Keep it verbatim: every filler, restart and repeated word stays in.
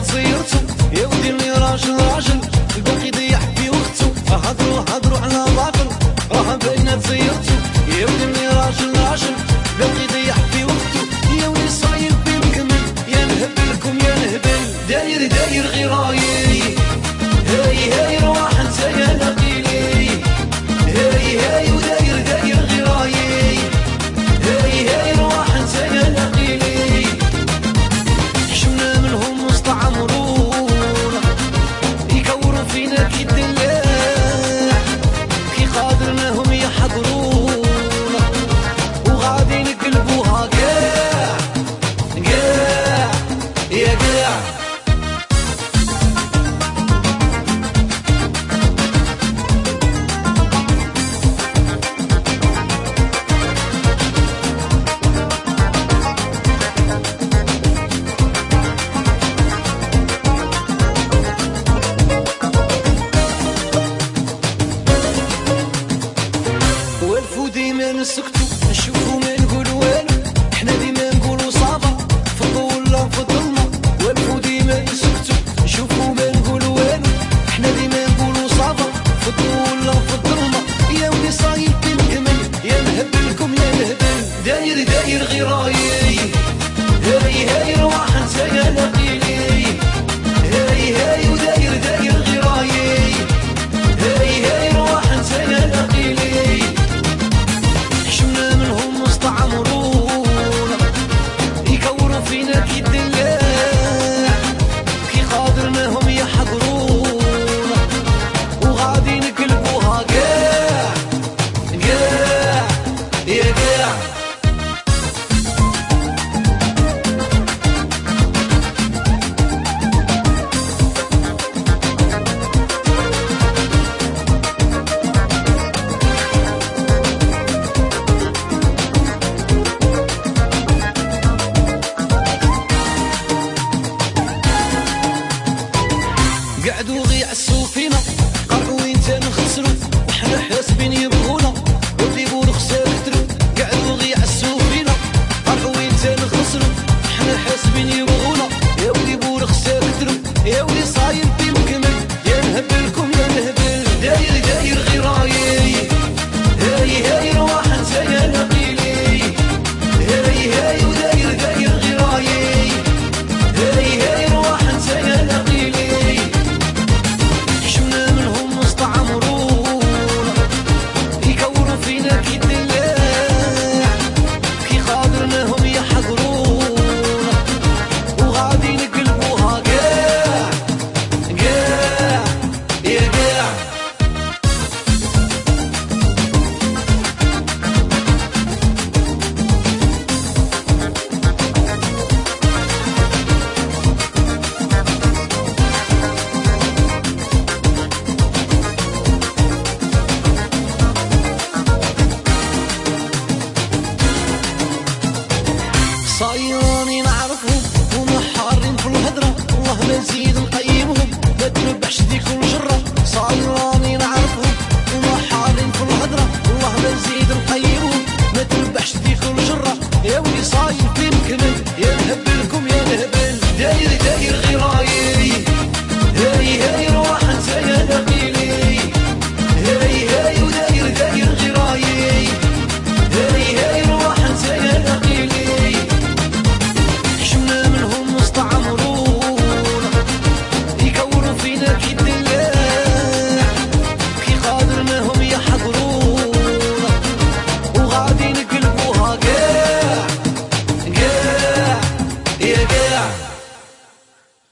تصيرتو يا ودي اللي راجل راجل الباقي ضيع في وقتو هضروا هضروا على باطل راه باينه تصيرتو يا ودي اللي راجل راجل الباقي ضيع في وقتو يا ولي صايب بالكمل يا نهبلكم يا نهبل داير داير غير رايي هاي هاي روح انت يا نقيلي هاي هاي وداير داير غير رايي هاي هاي روح انت يا نقيلي شمنا منهم مستعمرون يكوروا فينا كي الدلاع كي قادرناهم يحضرون وغادي نقلبوها كاع كاع يا كاع